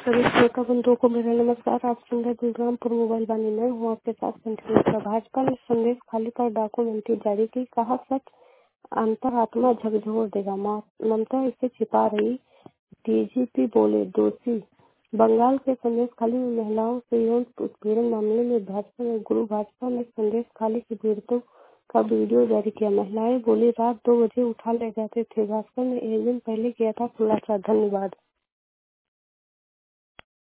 सभी श्रोता बंधुओं को मेरा नमस्कार। आप सुन रहे बलरामपुर मोबाइल वाणी में हूँ आपके साथ कंटिन्यू। भाजपा ने संदेश खाली कर डॉक्यूमेंट्री जारी की, कहा सच अंतरात्मा झकझोर देगा, ममता इसे छिपा रही। डीजीपी बोले दोषी। बंगाल के संदेश खाली में महिलाओं से यौन उत्पीड़न मामले में भाजपा ने संदेश खाली की पीड़ितों का वीडियो जारी किया। महिलाएं बोली रात 2 बजे उठा ले जाते थे। भास्कर ने एक दिन पहले किया था खुलासा। धन्यवाद।